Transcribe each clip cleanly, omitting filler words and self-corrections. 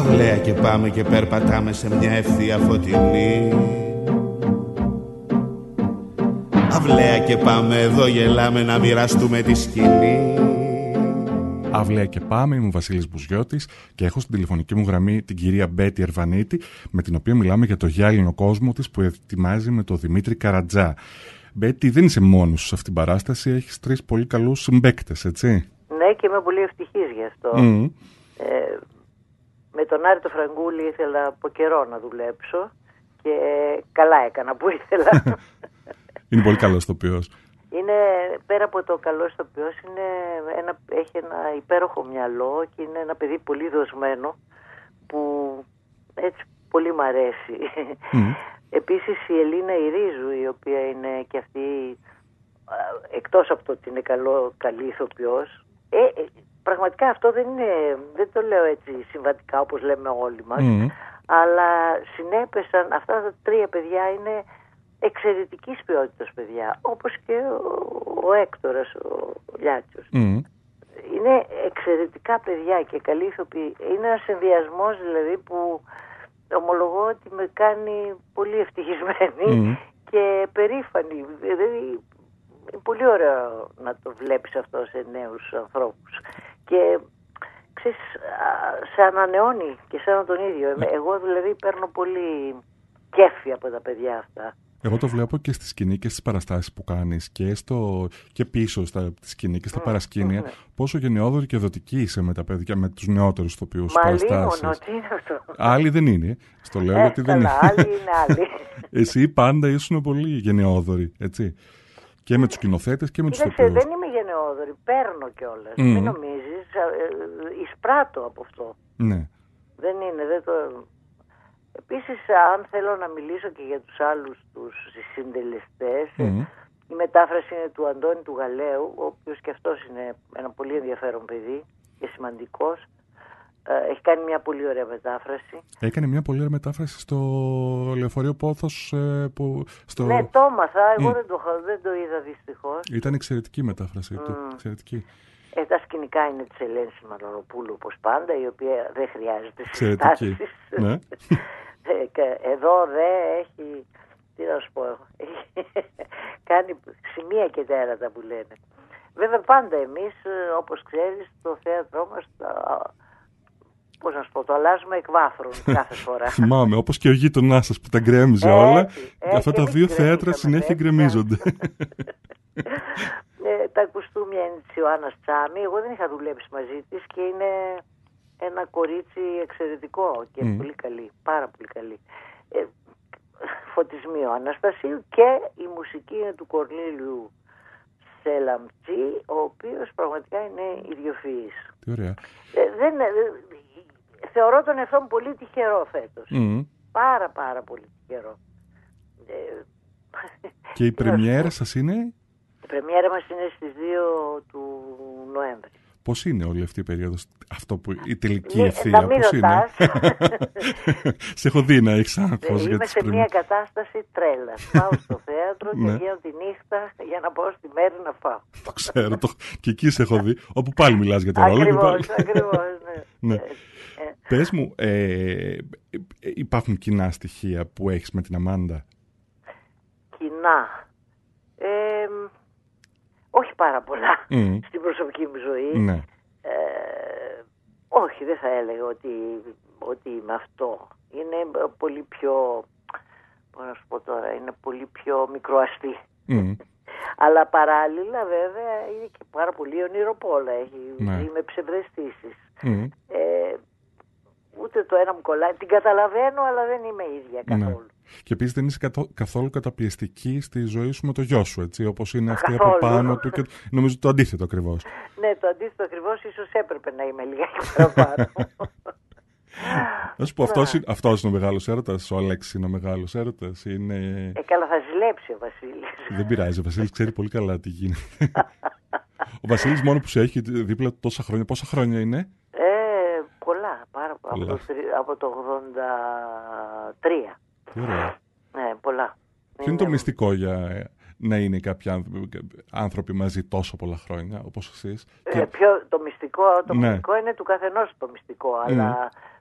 Αυλαία και πάμε και περπατάμε σε μια ευθεία φωτεινή. Αυλαία και πάμε, εδώ γελάμε να μοιραστούμε τη σκηνή. Αυλαία και πάμε, είμαι ο Βασίλης Μπουζιώτης και έχω στην τηλεφωνική μου γραμμή την κυρία Μπέτη Ερβανίτη, με την οποία μιλάμε για το γυάλινο κόσμο της που ετοιμάζει με τον Δημήτρη Καρατζά. Μπέτη, δεν είσαι μόνος σε αυτήν την παράσταση, έχεις 3 πολύ καλούς συμπαίκτες, έτσι? Ναι, και είμαι πολύ ευτυχής γι' αυτό. Με τον Άρη το Φραγκούλη ήθελα από καιρό να δουλέψω και καλά έκανα που ήθελα. Είναι πολύ καλός ηθοποιός. Είναι, πέρα από το καλό ηθοποιός, έχει ένα υπέροχο μυαλό και είναι ένα παιδί πολύ δοσμένο που έτσι πολύ μ' αρέσει. Επίσης η Ελίνα Ηρίζου, η οποία είναι και αυτή, εκτός από το ότι είναι καλή ηθοποιός, πραγματικά αυτό δεν το λέω έτσι συμβατικά όπως λέμε όλοι μας, αλλά συνέπεσαν, αυτά τα 3 παιδιά είναι εξαιρετικής ποιότητας παιδιά, όπως και ο Έκτορας, ο Λιάτσος. Είναι εξαιρετικά παιδιά και καλή ηθοποιοί. Είναι ένας συνδυασμός δηλαδή που ομολογώ ότι με κάνει πολύ ευτυχισμένη και περήφανη. Δηλαδή, είναι πολύ ωραίο να το βλέπεις αυτό σε νέους ανθρώπους. Και ξέρεις, σε ανανεώνει και σαν τον ίδιο. Εγώ δηλαδή παίρνω πολύ κέφι από τα παιδιά αυτά. Εγώ το βλέπω και στη σκηνή και στις παραστάσεις που κάνεις και πίσω στη σκηνή και στα παρασκήνια, πόσο γενναιόδορη και δοτική είσαι με τα παιδιά, με τους νεότερους ηθοποιούς στις παραστάσεις. Μα τι είναι αυτό. Άλλοι δεν είναι, στο λέω γιατί δεν είναι. Άλλοι είναι άλλοι. Εσύ πάντα ήσουν πολύ γενναιόδορη, έτσι. Και με τους σκηνοθέτες και με τους ηθοποιούς. Δεν είμαι γενναιόδορη, παίρνω κιόλας. Μην νομίζεις, εισπράττω από αυτό. Ναι. Δεν το... Επίσης, αν θέλω να μιλήσω και για τους άλλους τους συντελεστές, η μετάφραση είναι του Αντώνη του Γαλέου, ο οποίος και αυτός είναι ένα πολύ ενδιαφέρον παιδί και σημαντικός. Έχει κάνει μια πολύ ωραία μετάφραση. Έκανε μια πολύ ωραία μετάφραση στο Λεωφορείο Πόθος. Ναι, το έμαθα. Εγώ δεν το είδα δυστυχώς. Ήταν εξαιρετική η μετάφραση του. Εξαιρετική. Τα σκηνικά είναι της Ελένης Μανολοπούλου, όπως πάντα, η οποία δεν χρειάζεται συστάσεις. Ναι. Εδώ έχει, τι να σου πω, έχει κάνει σημεία και τέρατα που λένε. Βέβαια πάντα εμείς, όπως ξέρεις, το θέατρό μας, πώς να σου πω, το αλλάζουμε εκ βάθρων κάθε φορά. Θυμάμαι, όπως και ο γείτονάς σας που τα γκρέμιζε όλα, αυτά τα 2 θέατρα συνέχεια γκρεμίζονται. Τα κουστούμια είναι της Ιωάννας Τσάμι. Εγώ δεν είχα δουλέψει μαζί της και είναι ένα κορίτσι εξαιρετικό και πολύ καλή, πάρα πολύ καλή. Φωτισμείο Αναστασίου και η μουσική είναι του Κορνήλιου Σελαμτσί, ο οποίος πραγματικά είναι ιδιοφυής. Τι ωραία. Θεωρώ τον εαυτό μου πολύ τυχερό φέτος. Πάρα πολύ τυχερό. Και η πρεμιέρα σας είναι? Η πρεμιέρα μας είναι στις 2 του Νοέμβρη. Πώς είναι όλη αυτή η περίοδος, η τελική ευθεία, πώς είναι? Σε έχω δει να έχεις άγχος. Είμαι σε μια κατάσταση τρέλας. Πάω στο θέατρο και βγαίνω τη νύχτα για να πάω στη μέρη να φάω. Το ξέρω, και εκεί σε έχω δει, όπου πάλι μιλάς για το ρόλο. Ακριβώς, ναι. Πες μου, υπάρχουν κοινά στοιχεία που έχεις με την Αμάντα? Κοινά. Όχι πάρα πολλά στην προσωπική μου ζωή. Ναι. Όχι, δεν θα έλεγα ότι είμαι αυτό. Είναι πολύ πιο, πώς να σου πω τώρα, είναι πολύ πιο μικροαστή. Αλλά παράλληλα βέβαια είναι και πάρα πολύ ονειροπόλα. Είμαι ψευδαισθήσεις. Ούτε το ένα μου κολλάει. Την καταλαβαίνω, αλλά δεν είμαι ίδια καθόλου. Και επίσης δεν είσαι καθόλου καταπιεστική στη ζωή σου με το γιο σου, έτσι, όπως είναι αυτή από πάνω του. Και νομίζω το αντίθετο ακριβώς. Ναι, το αντίθετο ακριβώς, ίσως έπρεπε να είμαι λιγάκι παραπάνω. Να σου πω, αυτός είναι ο μεγάλος έρωτας, ο Αλέξης είναι ο μεγάλος έρωτας. Καλά, θα ζηλέψει ο Βασίλης. Δεν πειράζει, ο Βασίλης ξέρει πολύ καλά τι γίνεται. Ο Βασίλης μόνο που σε έχει δίπλα τόσα χρόνια, πόσα χρόνια είναι? Πολλά, πάρα πολλά. Από το 83. Ωραία. Ναι, πολλά. Ποιο είναι το μυστικό για να είναι κάποιοι άνθρωποι μαζί τόσο πολλά χρόνια, όπως εσείς? Το μυστικό είναι του καθενός το μυστικό, αλλά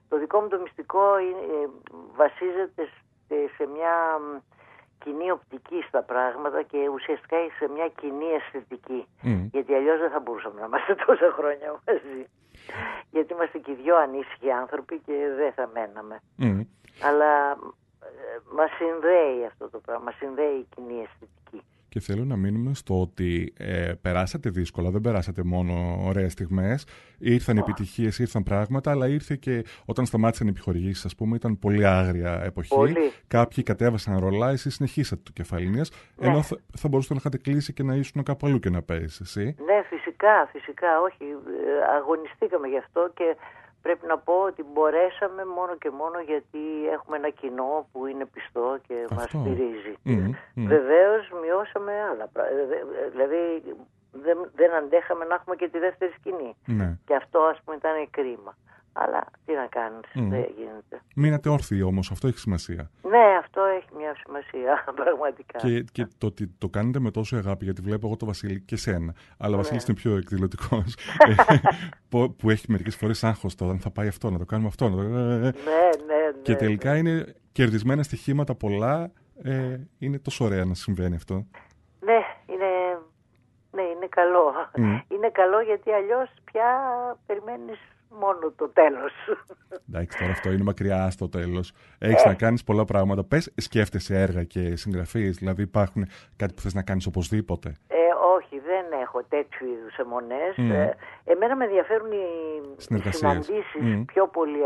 Το δικό μου το μυστικό βασίζεται σε μια κοινή οπτική στα πράγματα και ουσιαστικά σε μια κοινή αισθητική. Γιατί αλλιώς δεν θα μπορούσαμε να είμαστε τόσα χρόνια μαζί. Γιατί είμαστε και οι δυο ανήσυχοι άνθρωποι και δεν θα μέναμε. Αλλά μας συνδέει αυτό το πράγμα, μας συνδέει η κοινή αισθητική. Και θέλω να μείνουμε στο ότι περάσατε δύσκολα, δεν περάσατε μόνο ωραίες στιγμές. Ήρθαν επιτυχίες, ήρθαν πράγματα, αλλά ήρθε και όταν σταμάτησαν οι επιχορηγήσεις, ας πούμε, ήταν πολύ άγρια εποχή. Πολύ. Κάποιοι κατέβασαν ρολά, εσείς συνεχίσατε το Κεφαλίνιας, ενώ θα μπορούσατε να είχατε κλείσει και να ήσουν κάπου αλλού και να παίζεις εσύ. Ναι, φυσικά, όχι. Αγωνιστήκαμε γι' αυτό και πρέπει να πω ότι μπορέσαμε μόνο και μόνο γιατί έχουμε ένα κοινό που είναι πιστό και μας στηρίζει. Βεβαίως μειώσαμε άλλα πράγματα. Δηλαδή δεν αντέχαμε να έχουμε και τη δεύτερη σκηνή. Και αυτό ας πούμε ήταν κρίμα. Αλλά τι να κάνεις, δεν γίνεται. Μείνατε όρθιοι όμως, αυτό έχει σημασία. Ναι, αυτό έχει μια σημασία, πραγματικά. Και το ότι το κάνετε με τόσο αγάπη, γιατί βλέπω εγώ το Βασίλη και σένα, αλλά ο Βασίλης είναι πιο εκδηλωτικός, που έχει μερικές φορές άγχος τώρα, θα πάει αυτό, να το κάνουμε αυτό. Ναι. Και τελικά είναι κερδισμένα στοιχήματα πολλά, είναι τόσο ωραία να συμβαίνει αυτό. Ναι, είναι καλό. Είναι καλό γιατί αλλιώς πια περιμένεις μόνο το τέλος. Εντάξει, τώρα αυτό είναι μακριά στο τέλος. Έχεις να κάνεις πολλά πράγματα. Πες, σκέφτεσαι έργα και συγγραφείς, δηλαδή υπάρχουν κάτι που θες να κάνεις οπωσδήποτε? Όχι, δεν έχω τέτοιου είδους αιμονές. Εμένα με ενδιαφέρουν οι συναντήσεις πιο πολύ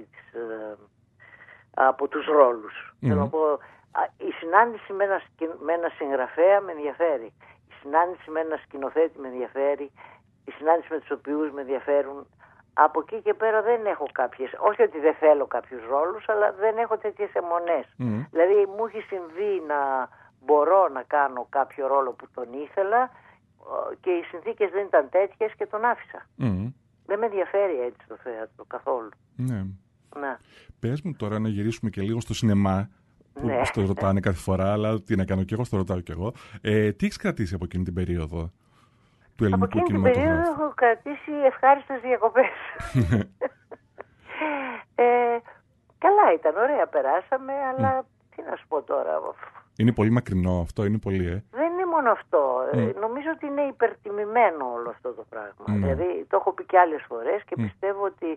από τους ρόλους. Θέλω να πω, η συνάντηση με ένα συγγραφέα με ενδιαφέρει. Η συνάντηση με ένα σκηνοθέτη με ενδιαφέρει. Η συνάντηση με τους οποίους με ενδιαφέρουν. Από εκεί και πέρα δεν έχω κάποιες, όχι ότι δεν θέλω κάποιους ρόλους, αλλά δεν έχω τέτοιες αιμονές. Δηλαδή μου έχει συμβεί να μπορώ να κάνω κάποιο ρόλο που τον ήθελα και οι συνθήκες δεν ήταν τέτοιες και τον άφησα. Δεν με ενδιαφέρει έτσι το θέατρο καθόλου. Ναι. Πες μου τώρα να γυρίσουμε και λίγο στο σινεμά, που στο ρωτάνε κάθε φορά, αλλά τι να κάνω κι εγώ, στο ρωτάω κι εγώ. Τι έχεις κρατήσει από εκείνη την περίοδο του ελληνικού κινηματογράφου? Από εκείνη την περίοδο έχω κρατήσει ευχάριστες διακοπές. Καλά ήταν, ωραία περάσαμε, αλλά τι να σου πω τώρα. Είναι πολύ μακρινό αυτό, είναι πολύ, Δεν είναι μόνο αυτό. Νομίζω ότι είναι υπερτιμημένο όλο αυτό το πράγμα. Δηλαδή το έχω πει και άλλες φορές και πιστεύω ότι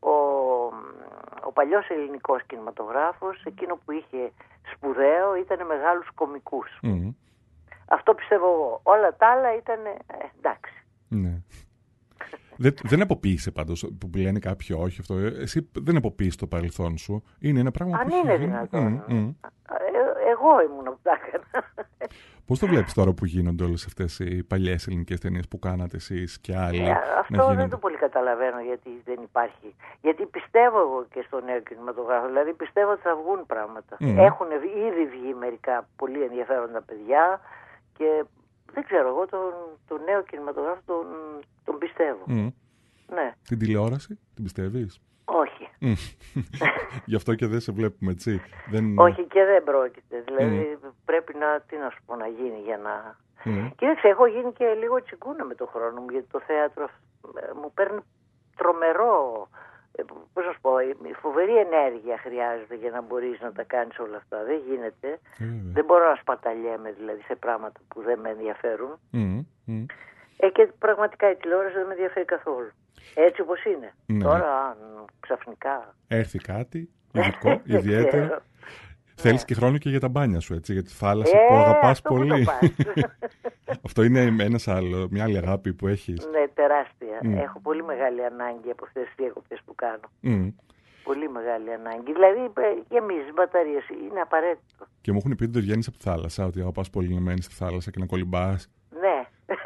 ο παλιός ελληνικός κινηματογράφος, εκείνο που είχε σπουδαίο, ήταν μεγάλους κωμικούς. Αυτό πιστεύω εγώ. Όλα τα άλλα ήταν εντάξει. Ναι. Δεν αποποίησε πάντως που λένε κάποιοι όχι αυτό. Εσύ δεν αποποίησε το παρελθόν σου. Είναι ένα πράγμα που είναι δυνατόν. Εγώ ήμουν που τα έκανα. Πώς το βλέπεις τώρα που γίνονται όλες αυτές οι παλιές ελληνικές ταινίες που κάνατε εσείς και άλλοι? Αυτό δεν το πολύ καταλαβαίνω γιατί δεν υπάρχει. Γιατί πιστεύω εγώ και στο νέο κινηματογράφο. Δηλαδή πιστεύω ότι θα βγουν πράγματα. Έχουν ήδη βγει μερικά πολύ ενδιαφέροντα παιδιά και δεν ξέρω, εγώ τον νέο κινηματογράφο τον πιστεύω. Ναι. Την τηλεόραση, την πιστεύεις? Όχι. Γι' αυτό και δεν σε βλέπουμε, έτσι. Όχι και δεν πρόκειται. Δηλαδή πρέπει να σου πω, να γίνει για να... Κοίταξε, έχω γίνει και λίγο τσιγκούνα με τον χρόνο μου, γιατί το θέατρο μου παίρνει τρομερό... Πώς να σου πω, η φοβερή ενέργεια χρειάζεται για να μπορείς να τα κάνεις όλα αυτά. Δεν γίνεται. Δεν μπορώ να σπαταλιέμαι δηλαδή σε πράγματα που δεν με ενδιαφέρουν. Και πραγματικά η τηλεόραση δεν με ενδιαφέρει καθόλου. Έτσι όπως είναι. Τώρα ξαφνικά έρθει κάτι ειδικό, ιδιαίτερο. Θέλεις και χρόνο και για τα μπάνια σου, έτσι, για τη θάλασσα που αγαπάς πολύ. Αυτό είναι μια άλλη αγάπη που έχεις. Ναι, τεράστια. Έχω πολύ μεγάλη ανάγκη από αυτές τις διακοπές που κάνω. Πολύ μεγάλη ανάγκη. Δηλαδή γεμίζεις μπαταρίες, είναι απαραίτητο. Και μου έχουν πει ότι δεν βγαίνεις από τη θάλασσα, ότι αγαπάς πολύ να μένεις στη θάλασσα και να κολυμπάς. Ναι.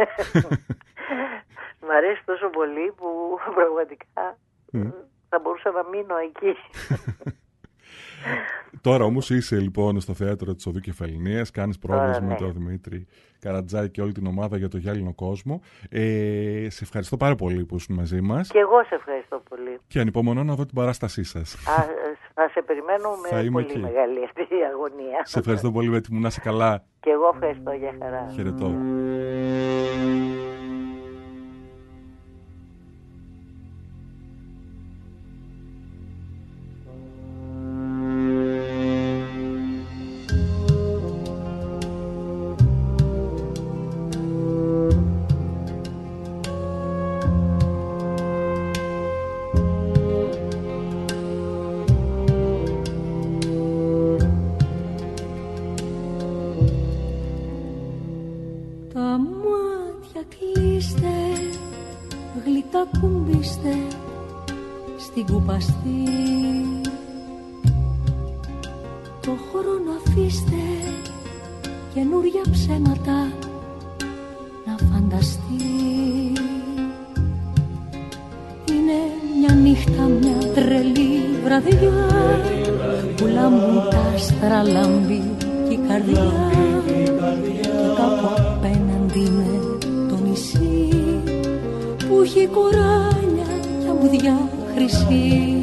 Μ' αρέσει τόσο πολύ που πραγματικά θα μπορούσα να μείνω εκεί. Τώρα όμως είσαι λοιπόν στο θέατρο της Οδού Κεφαλινίας, κάνεις πρόβλημα με τον Δημήτρη Καρατζά και όλη την ομάδα για το Γυάλινο Κόσμο. Σε ευχαριστώ πάρα πολύ που ήσουν μαζί μας. Και εγώ σε ευχαριστώ πολύ. Και ανυπομονώ να δω την παράστασή σας. Θα σε περιμένω με πολύ μεγάλη αυτή η αγωνία. Σε ευχαριστώ πολύ, Βέτη μου, να είσαι καλά. Και εγώ ευχαριστώ, για χαρά. Χαιρετώ. κλείστε στην κουπαστή, το χρόνο αφήστε καινούρια ψέματα να φανταστεί. Είναι μια νύχτα, μια τρελή βραδιά που λάμπουν τα άστρα, λάμπει και η καρδιά, και κάπου απέναντι είναι το νησί που έχει κοράνια και αμμουδιά χρυσή.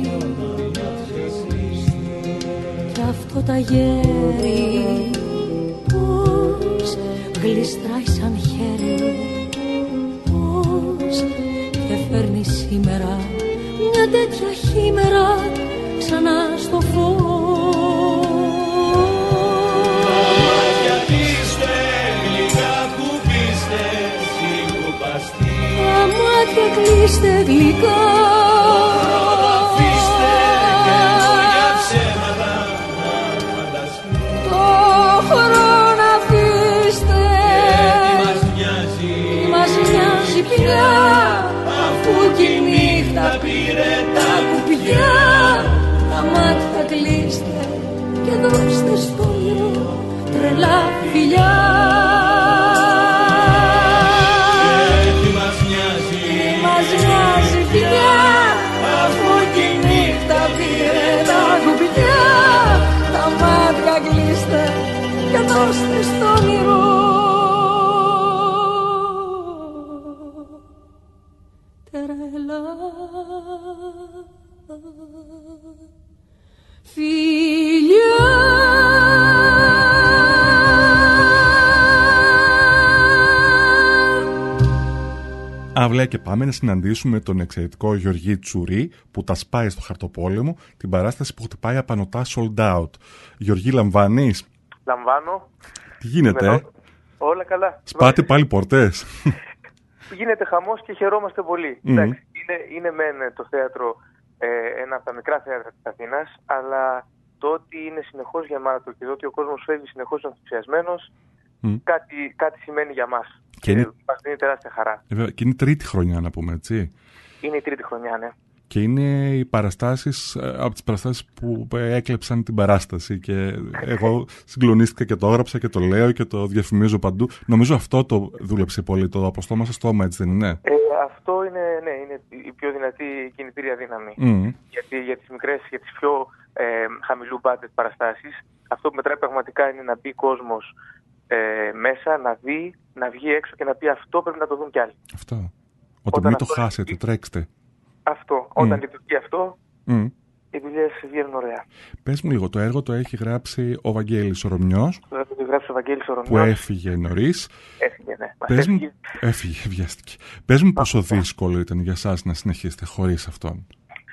Κι αυτό τα γέρι πώς γλιστράει σαν χέρι, πώς και φέρνει σήμερα μια τέτοια χήμερα ξανά στο φως. Μάτια κλείστε, γλυκά κουμπίστε στην κουπαστή. Τα μάτια κλείστε γλυκά, αφήστε καινούργια ψέματα να φανταστεί. το χρόνο αφήστε, Μας μοιάζει πια, αφού κι η νύχτα πήρε τα κουπιά. Τα μάτια κλείστε και δώστε στο όνειρο τρελά φιλιά. τι μας νοιάζει, Μας νοιάζει πια, αφού κι η νύχτα πήρε τα κουπιά. Τα μάτια κλείστε και δώστε στο όνειρο τρελά φιλιά. Αύλια και πάμε να συναντήσουμε τον εξαιρετικό Γεωργή Τσουρί που τα σπάει στο Χαρτοπόλεμο, την παράσταση που χτυπάει απανωτά sold out. Γεωργή, λαμβάνεις? Λαμβάνω. Τι γίνεται, Όλα καλά. Σπάτε πάλι πορτές? Γίνεται χαμός και χαιρόμαστε πολύ. Εντάξει, είναι μεν το θέατρο ένα από τα μικρά θέατρα της Αθήνας, αλλά το ότι είναι συνεχώς γεμάτο και το ότι ο κόσμος φεύγει συνεχώς ενθουσιασμένος, κάτι σημαίνει για μας. Και μας δίνει τεράστια χαρά. Και είναι η τρίτη χρονιά, να πούμε, έτσι. Είναι η τρίτη χρονιά, ναι. Και είναι οι παραστάσεις, από τις παραστάσεις που έκλεψαν την παράσταση. Και εγώ συγκλονίστηκα και το έγραψα και το λέω και το διαφημίζω παντού. Νομίζω αυτό το δούλεψε πολύ, το από στόμα σε στόμα, έτσι δεν είναι? Αυτό είναι, ναι, είναι η πιο δυνατή κινητήρια δύναμη. Γιατί για τις μικρές, για τις πιο χαμηλού budget παραστάσεις, αυτό που μετράει πραγματικά είναι να μπει κόσμος μέσα, να δει, να βγει έξω και να πει αυτό πρέπει να το δουν κι άλλοι. Αυτό. Ότι μην το χάσετε, τρέξτε. Αυτό. Όταν λειτουργεί αυτό, οι δουλειές βγαίνουν ωραία. Πες μου λίγο, το έργο το έχει γράψει ο Βαγγέλης ο Ρωμιός. Το έργο το γράψει ο Βαγγέλης ο Ρωμιός. Που έφυγε νωρίς. Έφυγε, ναι. Έφυγε, βιάστηκε. Πες μου πόσο δύσκολο ήταν για εσάς να συνεχίσετε χωρίς αυτόν.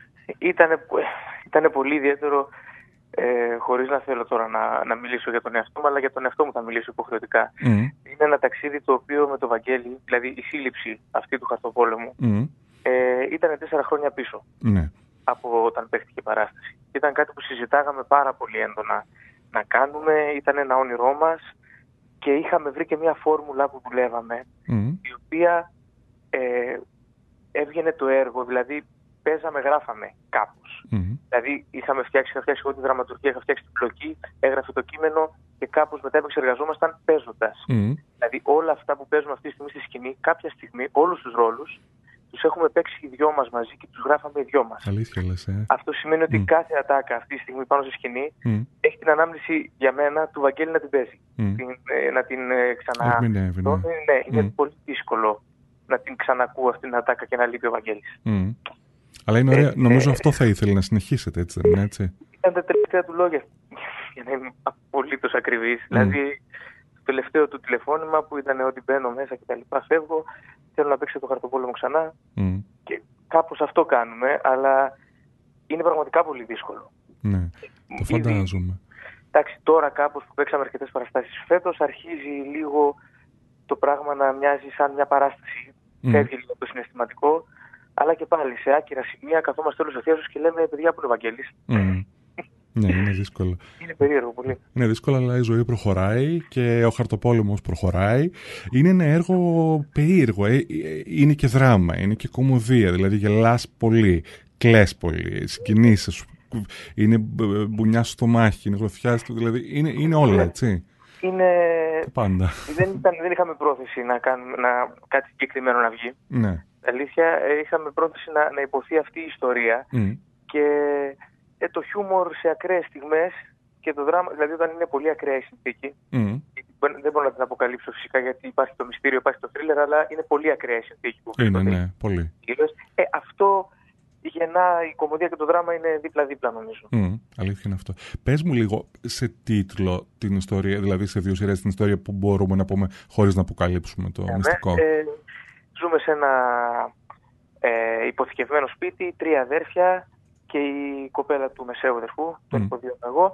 Ήτανε πολύ ιδιαίτερο, χωρίς να θέλω τώρα να μιλήσω για τον εαυτό μου, αλλά για τον εαυτό μου θα μιλήσω υποχρεωτικά. Είναι ένα ταξίδι το οποίο με το Βαγγέλη, δηλαδή η σύλληψη αυτή του Χαρτοπόλεμου, ήταν 4 χρόνια πίσω. Ναι. Από όταν παίχτηκε η παράσταση. Ήταν κάτι που συζητάγαμε πάρα πολύ έντονα να κάνουμε, ήταν ένα όνειρό μας και είχαμε βρει και μια φόρμουλα που δουλεύαμε, η οποία έβγαινε το έργο, δηλαδή παίζαμε, γράφαμε κάπως. Δηλαδή είχα φτιάξει εγώ τη δραματουργία, είχα φτιάξει την πλοκή, έγραφε το κείμενο και κάπως μετά επεξεργαζόμασταν παίζοντας. Δηλαδή όλα αυτά που παίζουμε αυτή τη στιγμή στη σκηνή, κάποια στιγμή όλους τους ρόλους τους έχουμε παίξει οι δυο μας μαζί και τους γράφαμε οι δυο μας. Αλήθεια λες, Αυτό σημαίνει ότι κάθε ατάκα αυτή τη στιγμή πάνω στη σκηνή έχει την ανάμνηση για μένα του Βαγγέλη να την παίζει. Να την ξανά... Ναι, είναι πολύ δύσκολο να την ξανακούω αυτή την ατάκα και να λείπει ο Βαγγέλης. Αλλά είναι ωραία. Νομίζω αυτό θα ήθελε να συνεχίσετε, έτσι δεν είναι, έτσι? Ήταν τα τελευταία του λόγια, για να είμαι απολύτως ακριβής. Δηλαδή, το τελευταίο του τηλεφώνημα που ήταν ότι μπαίνω μέσα και τα λοιπά, φεύγω, θέλω να παίξω το Χαρτοπόλεμο ξανά. Και κάπως αυτό κάνουμε, αλλά είναι πραγματικά πολύ δύσκολο. Ναι, το φαντάζομαι. Εντάξει, τώρα κάπως που παίξαμε αρκετές παραστάσεις φέτος, αρχίζει λίγο το πράγμα να μοιάζει σαν μια παράσταση. Φεύγει λίγο το συναισθηματικό, αλλά και πάλι σε άκυρα σημεία καθόμαστε όλους ευθέως και λέμε παιδιά που είναι ο Βαγγέλης. Ναι, είναι δύσκολο. Είναι περίεργο πολύ. Είναι δύσκολο, αλλά η ζωή προχωράει και ο χαρτοπόλεμος προχωράει. Είναι ένα έργο περίεργο. Είναι και δράμα, είναι και κωμωδία. Δηλαδή γελάς πολύ, κλαις πολύ, συγκινήσεις. Είναι μπουνιά στο μάχη, είναι γροθιάς, δηλαδή είναι όλα, έτσι. Είναι... Πάντα. Δεν είχαμε πρόθεση να κάνουμε κάτι συγκεκριμένο να βγει. Ναι. Αλήθεια, είχαμε πρόθεση να υποθεί αυτή η ιστορία και το χιούμορ σε ακραίες στιγμές και το δράμα, δηλαδή όταν είναι πολύ ακραία η συνθήκη, δεν μπορώ να την αποκαλύψω φυσικά γιατί υπάρχει το μυστήριο, υπάρχει το θρίλερ, αλλά είναι πολύ ακραία η συνθήκη που βρίσκονται. Ναι, πολύ. Αυτό γεννά, η κωμωδία και το δράμα είναι δίπλα-δίπλα νομίζω. Αλήθεια είναι αυτό. Πες μου λίγο σε τίτλο την ιστορία, δηλαδή σε 2 σειρές την ιστορία που μπορούμε να πούμε χωρίς να αποκαλύψουμε το μυστικό. Ζούμε σε ένα υποθηκευμένο σπίτι, 3 αδέρφια και η κοπέλα του μεσαίου αδερφού, τον υποδίωμα εγώ,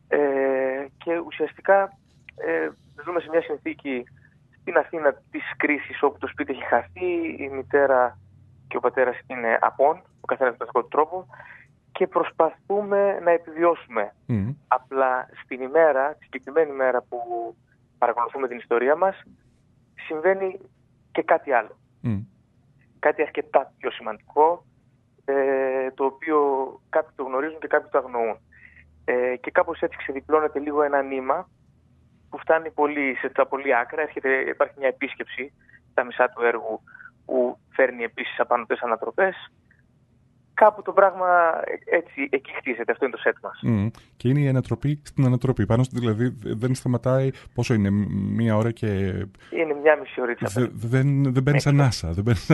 και ουσιαστικά ζούμε σε μια συνθήκη στην Αθήνα της κρίσης όπου το σπίτι έχει χαθεί, η μητέρα και ο πατέρας είναι απόν, ο καθένας με τον δικό του τρόπο, και προσπαθούμε να επιβιώσουμε. Απλά στην ημέρα, τη συγκεκριμένη μέρα που παρακολουθούμε την ιστορία μας, συμβαίνει και κάτι άλλο. Κάτι αρκετά πιο σημαντικό, το οποίο κάποιοι το γνωρίζουν και κάποιοι το αγνοούν. Και κάπως έτσι ξεδιπλώνεται λίγο ένα νήμα που φτάνει σε τα πολύ άκρα. Υπάρχει μια επίσκεψη στα μισά του έργου που φέρνει επίσης απάνω 4 ανατροπές. Κάπου το πράγμα έτσι εκεί χτίζεται. Αυτό είναι το σετ μας. Και είναι η ανατροπή στην ανατροπή. Πάνω δηλαδή δεν σταματάει. Πόσο είναι, 1 ώρα και. Είναι 1,5 ωρίτσα. Δεν παίρνεις ανάσα.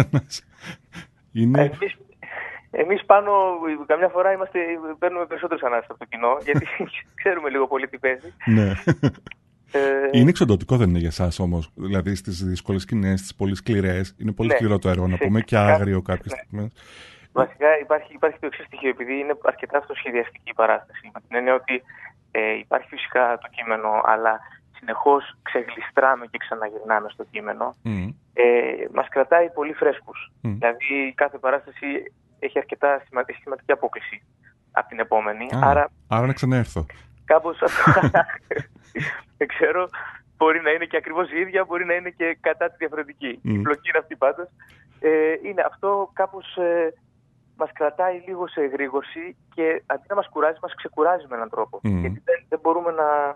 Είναι... Εμείς πάνω καμιά φορά παίρνουμε περισσότερες ανάσες από το κοινό, γιατί ξέρουμε λίγο πολύ τι παίζει. Ναι. Είναι εξοντωτικό, δεν είναι για εσάς όμως? Δηλαδή στις δύσκολες σκηνές, στις πολύ σκληρές, είναι πολύ σκληρό το έργο, να πούμε, και άγριο κάποιες στιγμές. Βασικά υπάρχει το εξής στοιχείο, επειδή είναι αρκετά αυτοσχεδιαστική η παράσταση. Με την έννοια ότι υπάρχει φυσικά το κείμενο, αλλά συνεχώς ξεγλιστράμε και ξαναγυρνάμε στο κείμενο. Μας κρατάει πολύ φρέσκους. Δηλαδή κάθε παράσταση έχει αρκετά σημαντική απόκληση από την επόμενη. Άρα να ξαναέρθω. Κάπως αυτό, δεν ξέρω, μπορεί να είναι και ακριβώς η ίδια, μπορεί να είναι και κατά τη διαφορετική. Η πλοκή είναι αυτή πάντως. Είναι αυτό κάπως μας κρατάει λίγο σε εγρήγορση και αντί να μας κουράζει, μας ξεκουράζει με έναν τρόπο. Γιατί δεν μπορούμε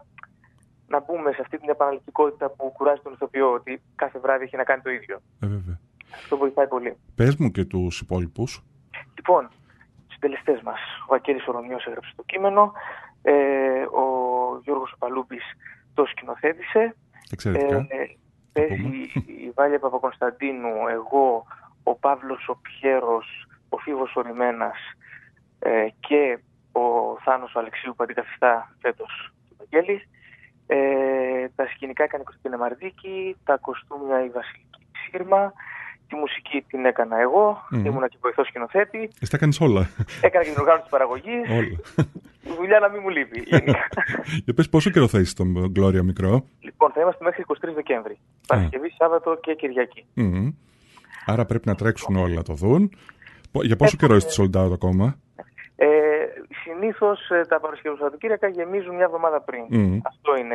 να μπούμε σε αυτή την επαναληπτικότητα που κουράζει τον ηθοποιό, ότι κάθε βράδυ έχει να κάνει το ίδιο. Βέβαια. Αυτό βοηθάει πολύ. Πες μου και τους υπόλοιπους. Λοιπόν, τους συντελεστές μας. Ο Ακέλης Ορωνιός έγραψε το κείμενο, ο Γιώργος Παλούπης το σκηνοθέτησε. Εξαιρετικά. Παίζει η Βάλια Παπακωνσταντίνου, εγώ, ο Παύλος ο Πιέρος, ο Φίβος ο Ριμένας και ο Θάνος ο Αλεξίου που αντικαθιστά φέτος τον Βαγγέλη. Τα σκηνικά έκανε η Κωνσταντίνα Μαρδίκη, τα κοστούμια η Βασιλική Σύρμα, τη μουσική την έκανα εγώ, ήμουνα και βοηθός σκηνοθέτη. Εσύ τα έκανες όλα. Έκανα και την οργάνωση της παραγωγής. Όλα. Η δουλειά να μην μου λείπει. Για πες πόσο καιρό θα είσαι στον Gloria Μικρό? Λοιπόν, θα είμαστε μέχρι 23 Δεκέμβρη. Παρασκευή, Σάββατο και Κυριακή. Άρα πρέπει να τρέξουν όλα να το δουν. Για πόσο καιρό είστε sold out ακόμα? Συνήθως τα Παρασκευή-Σαββατοκύριακα γεμίζουν μια εβδομάδα πριν. Αυτό είναι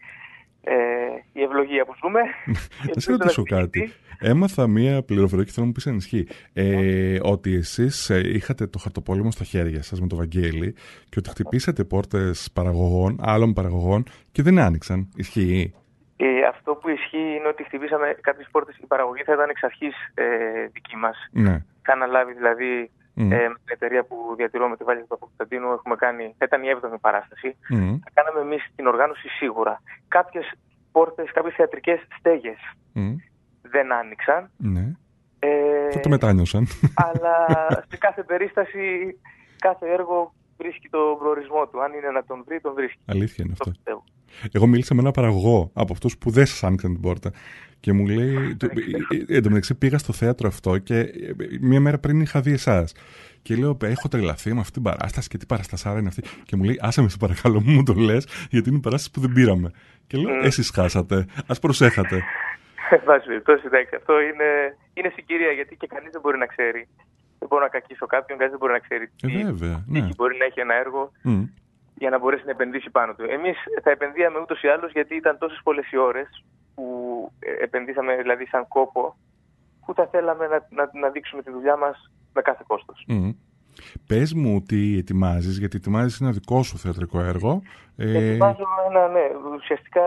η ευλογία που ζούμε. Να σε ρωτήσω κάτι. Έμαθα μία πληροφορία και θέλω να μου πεις αν ισχύει. Ότι εσείς είχατε το χαρτοπόλεμο στα χέρια σας με το Βαγγέλη και ότι χτυπήσατε πόρτες άλλων παραγωγών και δεν άνοιξαν. Ισχύει? Αυτό που ισχύει είναι ότι χτυπήσαμε κάποιες πόρτες. Η παραγωγή θα ήταν εξ αρχής δική μας. Ναι. Είχα αναλάβει δηλαδή με την εταιρεία που διατηρώ με τη Βάλια του Παπακωνσταντίνου. Θα ήταν η 7η παράσταση. Θα κάναμε εμείς την οργάνωση σίγουρα. Κάποιες πόρτες, κάποιες θεατρικές στέγες δεν άνοιξαν. Ναι. Θα το μετάνιωσαν. Αλλά σε κάθε περίσταση, κάθε έργο βρίσκει τον προορισμό του. Αν είναι να τον βρει, τον βρίσκει. Αλήθεια είναι αυτό. Εγώ μίλησα με έναν παραγωγό από αυτούς που δεν σας άνοιξαν την πόρτα και μου λέει. Εν τω μεταξύ πήγα στο θέατρο αυτό και μία μέρα πριν είχα δει εσάς. Και λέω: έχω τρελαθεί με αυτή την παράσταση και τι παραστασάρα είναι αυτή. Και μου λέει: άσε με, σε παρακαλώ, μου το λες, γιατί είναι η παράσταση που δεν πήραμε. Και λέω: εσείς χάσατε. Ας προσέχατε. Βάζει περιπτώσει, εντάξει. Αυτό είναι συγκυρία γιατί και κανείς δεν μπορεί να ξέρει. Δεν μπορώ να κακίσω κάποιον, κανείς δεν μπορεί να ξέρει. Βέβαια. Ναι. Μπορεί να έχει ένα έργο. για να μπορέσει να επενδύσει πάνω του. Εμείς θα επενδύαμε ούτως ή άλλως, γιατί ήταν τόσες πολλές οι ώρες που επενδύσαμε, δηλαδή σαν κόπο, που θα θέλαμε να δείξουμε τη δουλειά μας με κάθε κόστος. Πες μου τι ετοιμάζεις, γιατί ετοιμάζεις ένα δικό σου θεατρικό έργο. Ετοιμάζω ουσιαστικά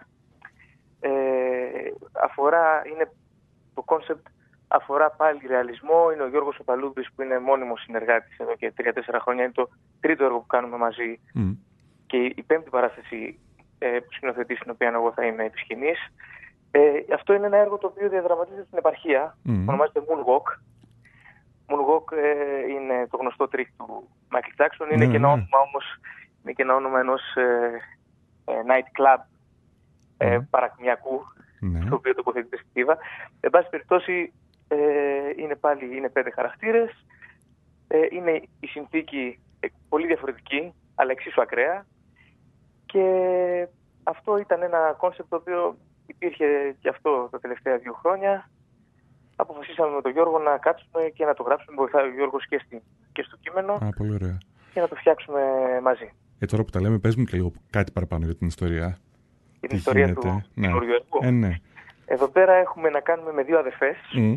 το κόνσεπτ αφορά πάλι ρεαλισμό. Είναι ο Γιώργος Οπαλούδης, που είναι μόνιμος συνεργάτης εδώ και 3-4 χρόνια. Είναι το τρίτο έργο που κάνουμε μαζί και η πέμπτη παράσταση που σκηνοθετεί, στην οποία εγώ θα είμαι επί σκηνής. Αυτό είναι ένα έργο το οποίο διαδραματίζεται στην επαρχία. Ονομάζεται Moonwalk. Moonwalk είναι το γνωστό τρίκ του Michael Jackson. Είναι και ένα όνομα όμως, είναι και ένα όνομα ενός night club παρακμιακού, το οποίο τοποθετείται στη Θήβα. Εν πάση περιπτώσει, είναι 5 χαρακτήρες. Είναι η συνθήκη πολύ διαφορετική, αλλά εξίσου ακραία. Και αυτό ήταν ένα κόνσεπτ το οποίο υπήρχε και αυτό τα τελευταία 2 χρόνια. Αποφασίσαμε με τον Γιώργο να κάτσουμε και να το γράψουμε. Βοηθάει ο Γιώργος και στο κείμενο. Πολύ ωραία. Και να το φτιάξουμε μαζί. Τώρα που τα λέμε, πες μου και λίγο κάτι παραπάνω για την ιστορία. Για την ιστορία του καινούριου έργου. Ναι. Εδώ πέρα έχουμε να κάνουμε με 2 αδερφές,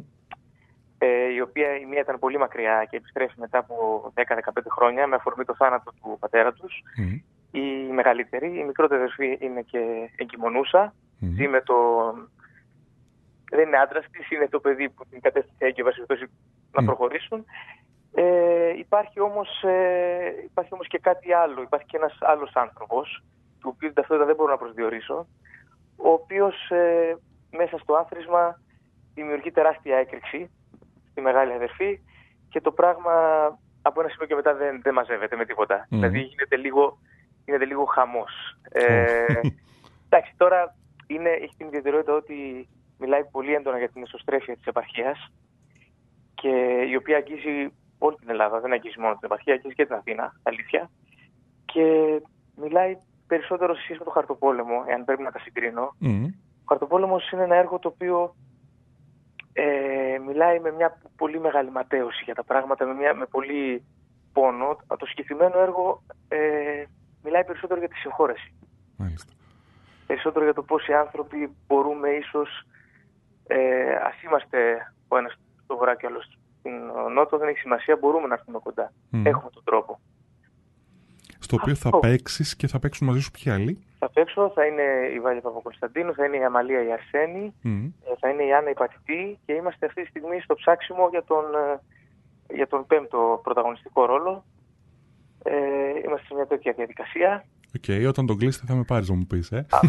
η μία ήταν πολύ μακριά και επιστρέφει μετά από 10-15 χρόνια με αφορμή το θάνατο του πατέρα τους. Η μεγαλύτερη, η μικρότερη αδερφή, είναι και εγκυμονούσα. Ζει με δεν είναι άντρας της, είναι το παιδί που την κατέστησε έγκυο, να προχωρήσουν. Υπάρχει όμως και κάτι άλλο. Υπάρχει και ένας άλλος άνθρωπος, του οποίου την ταυτότητα δεν μπορώ να προσδιορίσω, ο οποίος μέσα στο άθροισμα δημιουργεί τεράστια έκρηξη στη μεγάλη αδερφή και το πράγμα από ένα σημείο και μετά δεν μαζεύεται με τίποτα. Δηλαδή γίνεται λίγο χαμός. Εντάξει, τώρα έχει την ιδιαιτερότητα ότι μιλάει πολύ έντονα για την εσωστρέφεια της επαρχίας, και η οποία αγγίζει όλη την Ελλάδα, δεν αγγίζει μόνο την επαρχία, αγγίζει και την Αθήνα, αλήθεια. Και μιλάει περισσότερο σε σχέση με το Χαρτοπόλεμο, εάν πρέπει να τα συγκρίνω. Ο Χαρτοπόλεμος είναι ένα έργο το οποίο μιλάει με μια πολύ μεγάλη ματέωση για τα πράγματα, με πολύ πόνο. Το συγκεκριμένο έργο μιλάει περισσότερο για τη συγχώρεση. Μάλιστα. Περισσότερο για το πώς οι άνθρωποι μπορούμε ίσως, ας είμαστε ο ένας στο βορρά και ο άλλος στην νότο, δεν έχει σημασία, μπορούμε να έρθουμε κοντά. Έχουμε τον τρόπο. Στο οποίο θα παίξεις και θα παίξουν μαζί σου ποιοι άλλοι? Θα παίξω, θα είναι η Βάλια Παπακοσταντίνου, θα είναι η Αμαλία η Αρσένη, θα είναι η Άννα η Πατητή, και είμαστε αυτή τη στιγμή στο ψάξιμο για τον 5ο πρωταγωνιστικό ρόλο. Είμαστε σε μια τέτοια διαδικασία. Όταν τον κλείσετε θα με πάρεις να μου πεις.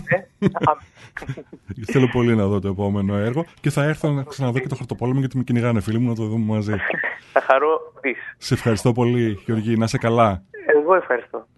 Θέλω πολύ να δω το επόμενο έργο και θα έρθω να ξαναδώ και το Χαρτοπόλεμο, γιατί με κυνηγάνε φίλοι μου, να το δούμε μαζί. Θα χαρώ δεις. Σε ευχαριστώ πολύ, Γιώργη, να είσαι καλά. Εγώ ευχαριστώ.